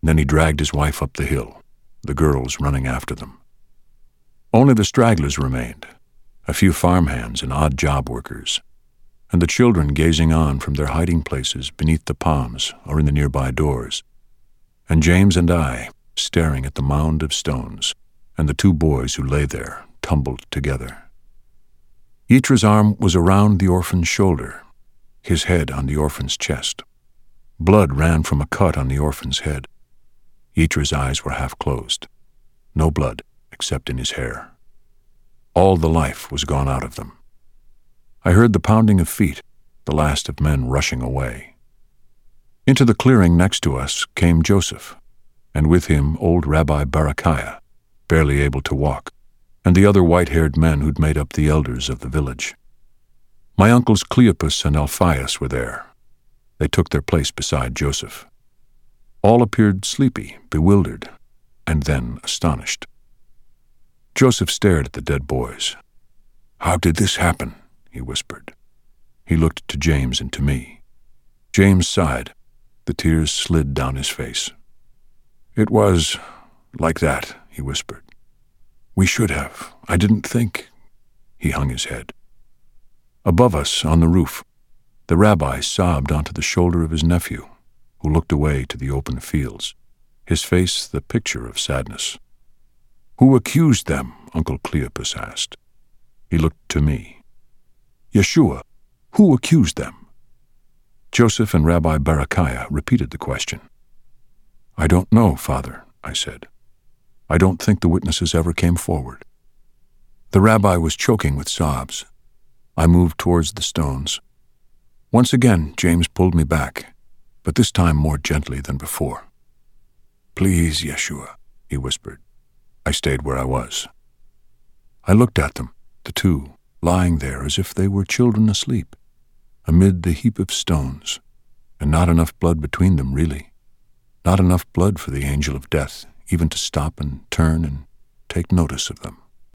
Then he dragged his wife up the hill, the girls running after them. Only the stragglers remained, a few farmhands and odd job workers, and the children gazing on from their hiding places beneath the palms or in the nearby doors, and James and I staring at the mound of stones and the two boys who lay there, tumbled together. Yitra's arm was around the orphan's shoulder, his head on the orphan's chest. Blood ran from a cut on the orphan's head. Yitra's eyes were half closed. No blood except in his hair. All the life was gone out of them. I heard the pounding of feet, the last of men rushing away. Into the clearing next to us came Joseph, and with him old Rabbi Barakiah, barely able to walk, and the other white-haired men who'd made up the elders of the village. My uncles Cleopas and Alphaeus were there. They took their place beside Joseph. All appeared sleepy, bewildered, and then astonished. Joseph stared at the dead boys. "How did this happen?" he whispered. He looked to James and to me. James sighed. The tears slid down his face. "It was like that," he whispered. "We should have. I didn't think." He hung his head. Above us, on the roof, the rabbi sobbed onto the shoulder of his nephew, who looked away to the open fields, his face the picture of sadness. "Who accused them?" Uncle Cleopas asked. He looked to me. "Yeshua, who accused them?" Joseph and Rabbi Barakiah repeated the question. "I don't know, Father," I said. "I don't think the witnesses ever came forward." The rabbi was choking with sobs. I moved towards the stones. Once again, James pulled me back, but this time more gently than before. "Please, Yeshua," he whispered. I stayed where I was. I looked at them, the two, lying there as if they were children asleep, amid the heap of stones, and not enough blood between them, really. Not enough blood for the angel of death even to stop and turn and take notice of them.